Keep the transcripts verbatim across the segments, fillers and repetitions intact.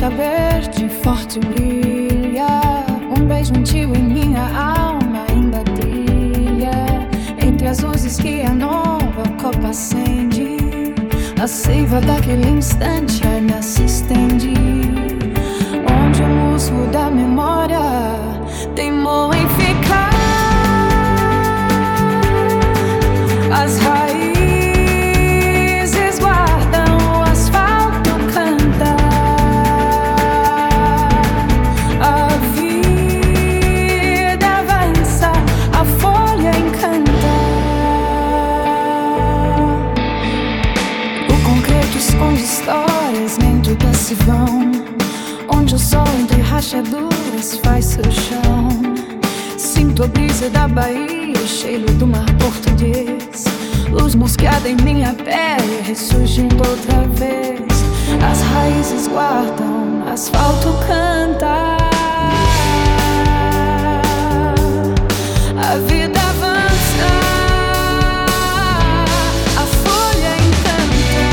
rocha verde forte brilha. Um beijo antigo em minha alma ainda trilha. Entre as luzes que a nova copa acende, a seiva daquele instante ainda se estende. Onde o musgo da memória teimou em ficar. As raízes guardam, o asfalto canta. A vida avança, a folha encanta. O concreto esconde histórias, nem todas se vão. Onde o sol entre rachaduras faz seu chão. Sinto a brisa da Bahia, o cheiro do mar português. Luz mosqueada em minha pele, ressurgindo outra vez. As raízes guardam, asfalto canta. A vida avança, a folha encanta.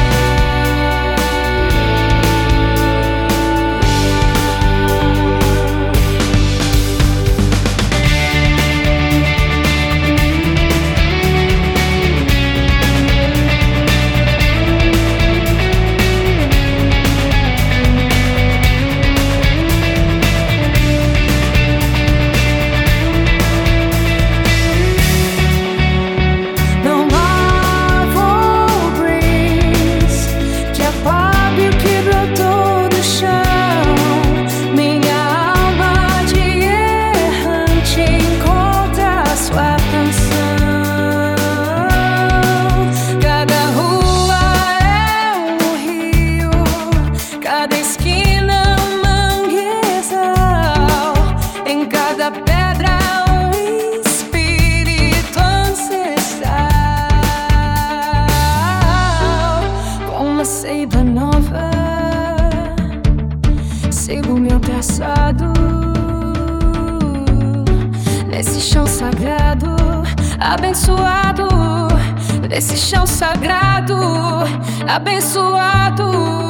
Seiva nova, sigo meu traçado. Nesse chão sagrado, abençoado. Nesse chão sagrado, abençoado.